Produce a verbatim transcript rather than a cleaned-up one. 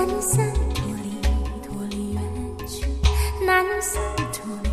散脱离，脱离远去，难散脱离。